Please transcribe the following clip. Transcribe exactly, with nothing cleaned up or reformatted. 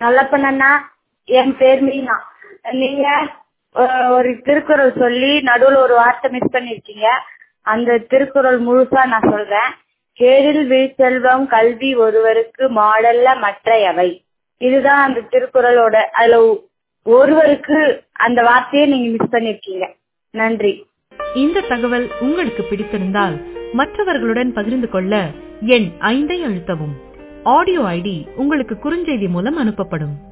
நல்லப்பண்ணா, என் பேர் மீனா. நீங்க அஹ், ஒரு திருக்குறள் சொல்லி நடுவுல ஒரு வார்த்தை மிஸ் பண்ணிருக்கீங்க. அந்த திருக்குறள் முழுசா நான் சொல்றேன். கேடில் விழிச்செல்வம் கல்வி ஒருவருக்கு மாடல்ல மற்றையவை. இதுதான் அந்த திருக்குறளோட, அதுல ஒ- ஒருவருக்கு அந்த வார்த்தையை நீங்க மிஸ் பண்ணிருக்கீங்க. நன்றி. இந்த தகவல் உங்களுக்கு பிடித்திருந்தால் மற்றவர்களுடன் பகிர்ந்து கொள்ள எண் ஐந்தை அழுத்தவும். ஆடியோ ஐடி உங்களுக்கு குறுஞ்செய்தி மூலம் அனுப்பப்படும்.